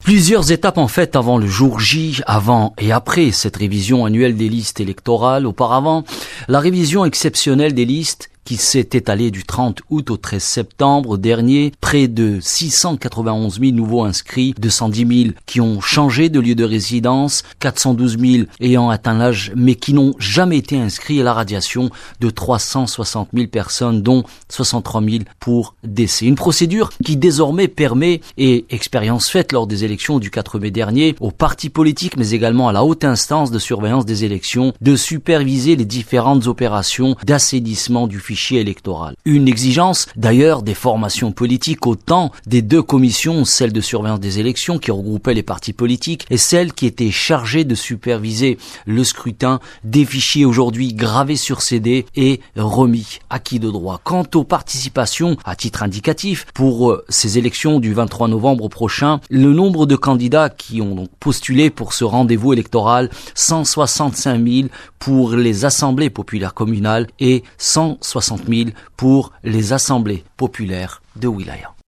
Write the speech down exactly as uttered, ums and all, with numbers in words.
Plusieurs étapes en fait avant le jour J, avant et après cette révision annuelle des listes électorales. Auparavant, la révision exceptionnelle des listes qui s'est étalée du trente août au treize septembre dernier, près de six cent quatre-vingt-onze mille nouveaux inscrits, deux cent dix mille qui ont changé de lieu de résidence, quatre cent douze mille ayant atteint l'âge mais qui n'ont jamais été inscrits, et la radiation de trois cent soixante mille personnes, dont soixante-trois mille pour décès. Une procédure qui désormais permet, et expérience faite lors des élections du quatre mai dernier, aux partis politiques mais également à la haute instance de surveillance des élections, de superviser les différentes opérations d'assainissement du fichier électoral. Une exigence d'ailleurs des formations politiques, autant des deux commissions, celle de surveillance des élections qui regroupait les partis politiques et celle qui était chargée de superviser le scrutin, des fichiers aujourd'hui gravés sur C D et remis acquis de droit. Quant aux participations, à titre indicatif, pour ces élections du vingt-trois novembre prochain, le nombre de candidats qui ont donc postulé pour ce rendez-vous électoral, cent soixante-cinq mille pour les assemblées populaires communales et cent soixante mille pour les assemblées populaires de Wilaya.